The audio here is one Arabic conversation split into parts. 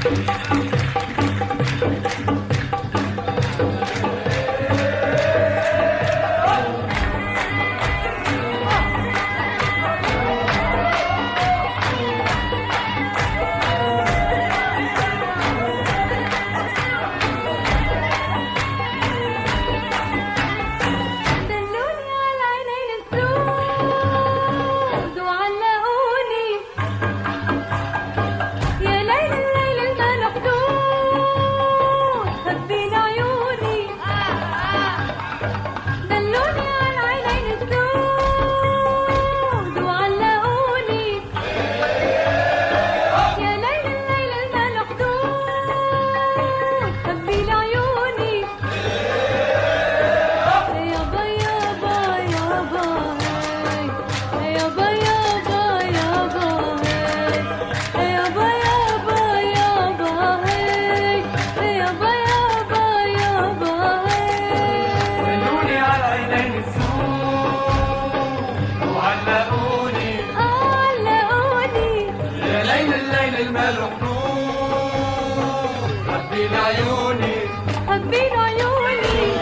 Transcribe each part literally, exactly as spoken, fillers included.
حبين عيوني حبين عيوني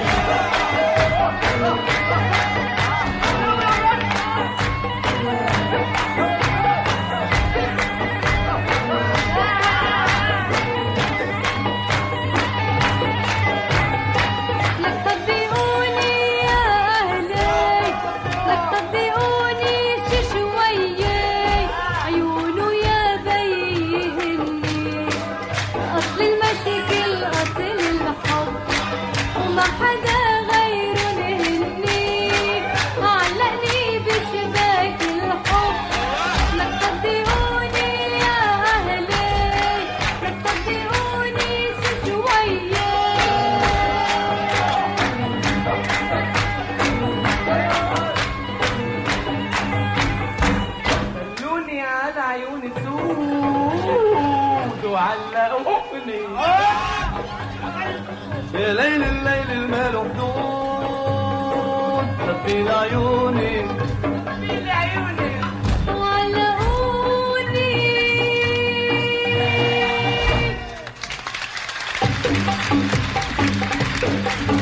لك صدقوني يا أهلي، لك صدقوني شي شوية، عيونه يا بيهني أصل المشاكل أصل الحب وما حدا غيره نهني، علقني بشباك الحب. لك صدقوني يا أهلي، لك صدقوني شي شوية. دلوني على عيون السود وعلقوني يا ليل الليل المال حدود، حبين عيوني حبين عيوني وعلقوني.